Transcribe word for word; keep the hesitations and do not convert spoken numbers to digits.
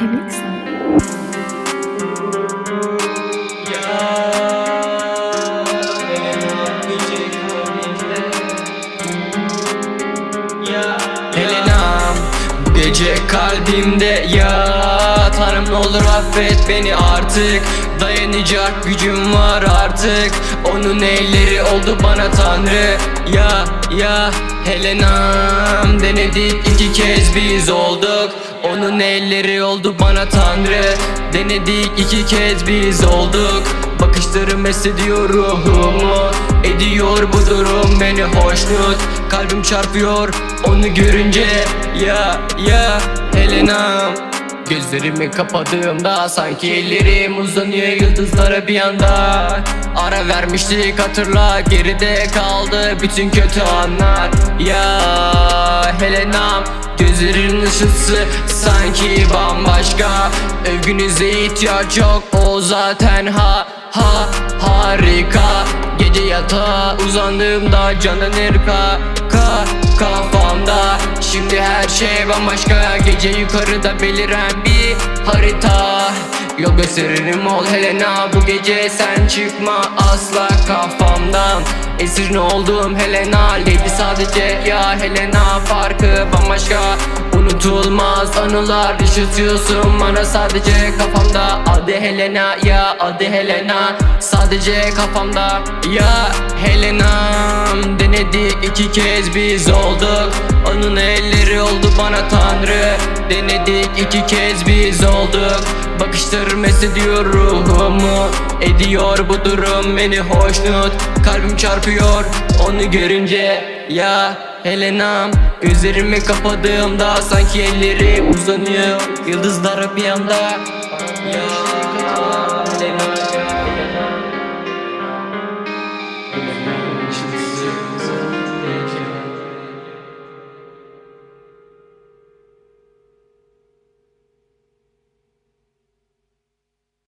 Alexa. Helena'm, bu gece kalbimde ya. Tanrım ne olur affet beni artık. Dayanacak gücüm var artık. Onun elleri oldu bana Tanrı. Ya ya Helena'm, denedik iki kez biz olduk. Onun elleri oldu bana Tanrı. Denedik iki kez biz olduk. Bakışlarım hissediyor ruhumu. Ediyor bu durum beni hoşnut. Kalbim çarpıyor onu görünce. Ya ya Helena'm. Gözlerimi kapadığımda sanki ellerim uzanıyor yıldızlara bir anda. Ara vermiştik hatırla, geride kaldı bütün kötü anlar. Ya Helena'm, gözlerinin ışıltısı sanki bambaşka. Övgünüze ihtiyaç yok, o zaten ha ha harika. Gece yatağa uzandığımda canlanır ka ka kafamda. Şimdi her şey bambaşka, gece yukarıda beliren bir harita. Yol gösteririm ol Helena, bu gece sen çıkma asla kafamdan. Esirin olduğum Helena, Lady sadece ya Helena, farkı bambaşka. Unutulmaz anılar yaşatıyorsun bana sadece kafamda. Adı Helena ya, adı Helena, sadece kafamda. Ya Helena'm, denedik iki kez biz olduk. Onun elleri oldu bana Tanrı. Denedik iki kez biz olduk. Bakışlarım hissediyor ruhumu. Ediyor bu durum beni hoşnut. Kalbim çarpıyor onu görünce. Ya Helena'm, gözlerimi kapadığımda sanki elleri uzanıyor yıldızlara bir anda. Ya